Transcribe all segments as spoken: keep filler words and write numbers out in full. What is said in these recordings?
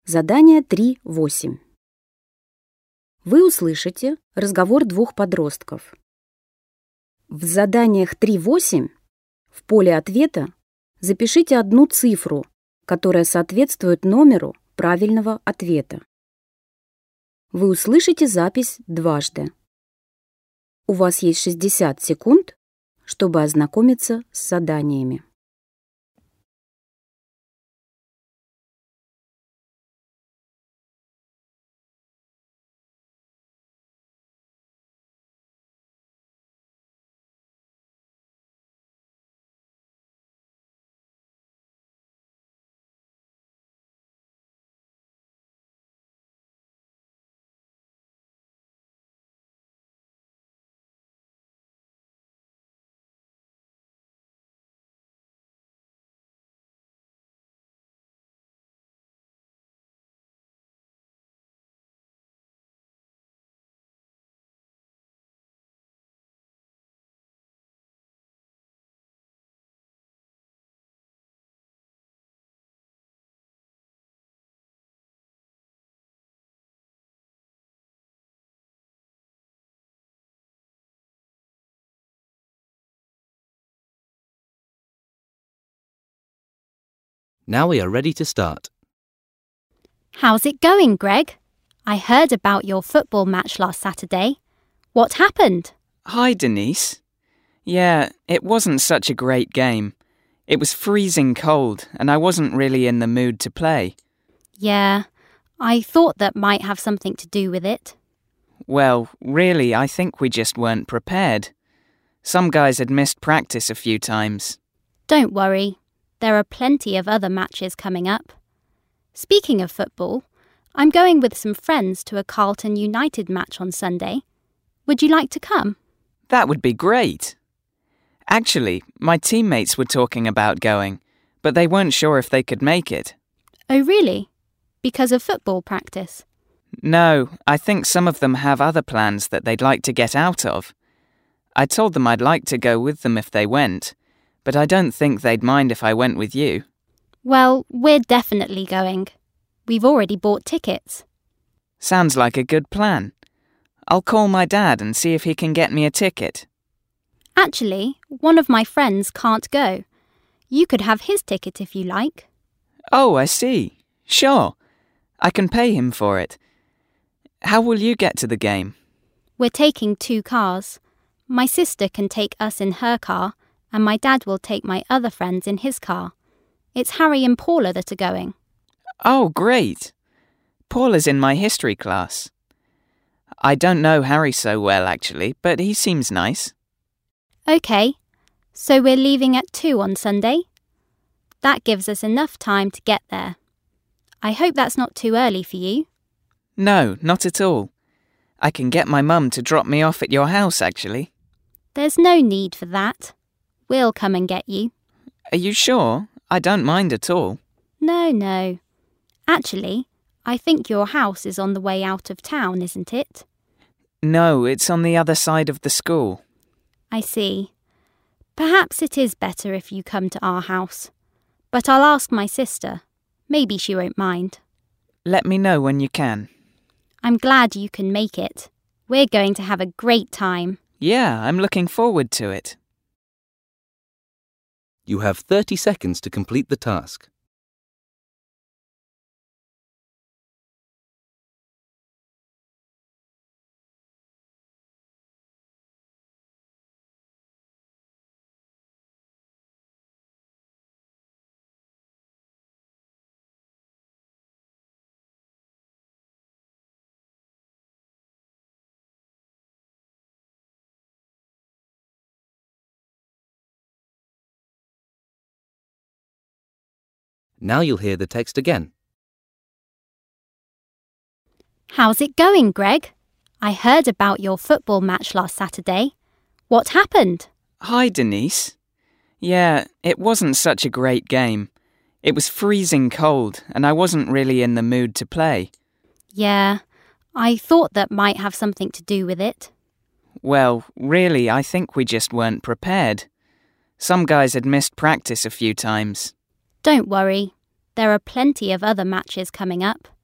Задание три восемь. Вы услышите разговор двух подростков. В заданиях три восемь в поле ответа запишите одну цифру, которая соответствует номеру правильного ответа. Вы услышите запись дважды. У вас есть шестьдесят секунд, чтобы ознакомиться с заданиями. Now we are ready to start. How's it going, Greg? I heard about your football match last Saturday. What happened? Hi, Denise. Yeah, it wasn't such a great game. It was freezing cold, and I wasn't really in the mood to play. Yeah, I thought that might have something to do with it. Well, really, I think we just weren't prepared. Some guys had missed practice a few times. Don't worry. There are plenty of other matches coming up. Speaking of football, I'm going with some friends to a Carlton United match on Sunday. Would you like to come? That would be great. Actually, my teammates were talking about going, but they weren't sure if they could make it. Oh, really? Because of football practice? No, I think some of them have other plans that they'd like to get out of. I told them I'd like to go with them if they went, but I don't think they'd mind if I went with you. Well, we're definitely going. We've already bought tickets. Sounds like a good plan. I'll call my dad and see if he can get me a ticket. Actually, one of my friends can't go. You could have his ticket if you like. Oh, I see. Sure. I can pay him for it. How will you get to the game? We're taking two cars. My sister can take us in her car, and my dad will take my other friends in his car. It's Harry and Paula that are going. Oh, great. Paula's in my history class. I don't know Harry so well, actually, but he seems nice. OK, so we're leaving at two on Sunday? That gives us enough time to get there. I hope that's not too early for you. No, not at all. I can get my mum to drop me off at your house, actually. There's no need for that. We'll come and get you. Are you sure? I don't mind at all. No, no. Actually, I think your house is on the way out of town, isn't it? No, it's on the other side of the school. I see. Perhaps it is better if you come to our house. But I'll ask my sister. Maybe she won't mind. Let me know when you can. I'm glad you can make it. We're going to have a great time. Yeah, I'm looking forward to it. You have thirty seconds to complete the task. Now you'll hear the text again. How's it going, Greg? I heard about your football match last Saturday. What happened? Hi, Denise. Yeah, it wasn't such a great game. It was freezing cold, and I wasn't really in the mood to play. Yeah, I thought that might have something to do with it. Well, really, I think we just weren't prepared. Some guys had missed practice a few times. Don't worry. There are plenty of other matches coming up.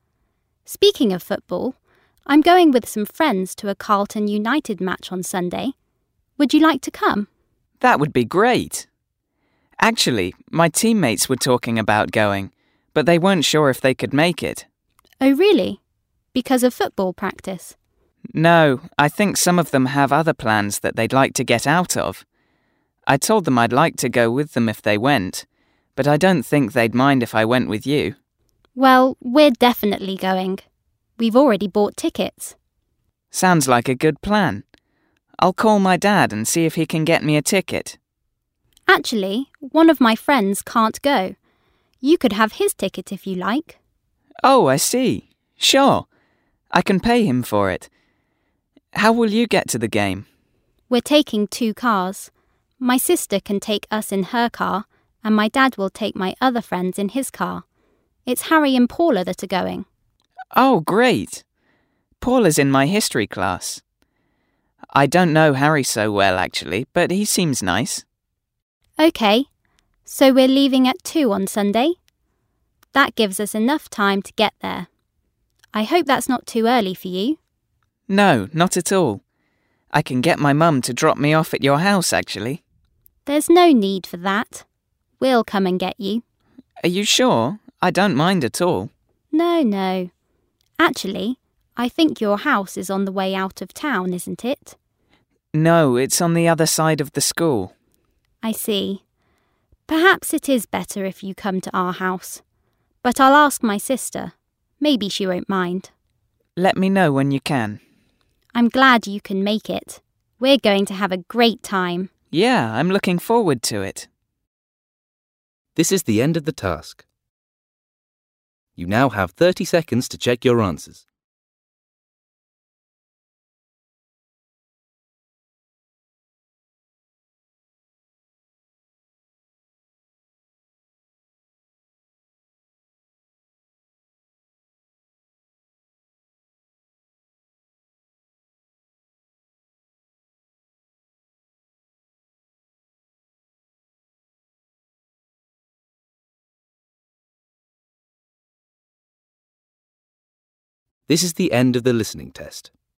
Speaking of football, I'm going with some friends to a Carlton United match on Sunday. Would you like to come? That would be great. Actually, my teammates were talking about going, but they weren't sure if they could make it. Oh, really? Because of football practice? No, I think some of them have other plans that they'd like to get out of. I told them I'd like to go with them if they went, but I don't think they'd mind if I went with you. Well, we're definitely going. We've already bought tickets. Sounds like a good plan. I'll call my dad and see if he can get me a ticket. Actually, one of my friends can't go. You could have his ticket if you like. Oh, I see. Sure. I can pay him for it. How will you get to the game? We're taking two cars. My sister can take us in her car, and my dad will take my other friends in his car. It's Harry and Paula that are going. Oh, great. Paula's in my history class. I don't know Harry so well, actually, but he seems nice. OK, so we're leaving at two on Sunday? That gives us enough time to get there. I hope that's not too early for you. No, not at all. I can get my mum to drop me off at your house, actually. There's no need for that. We'll come and get you. Are you sure? I don't mind at all. No, no. Actually, I think your house is on the way out of town, isn't it? No, it's on the other side of the school. I see. Perhaps it is better if you come to our house. But I'll ask my sister. Maybe she won't mind. Let me know when you can. I'm glad you can make it. We're going to have a great time. Yeah, I'm looking forward to it. This is the end of the task. You now have thirty seconds to check your answers. This is the end of the listening test.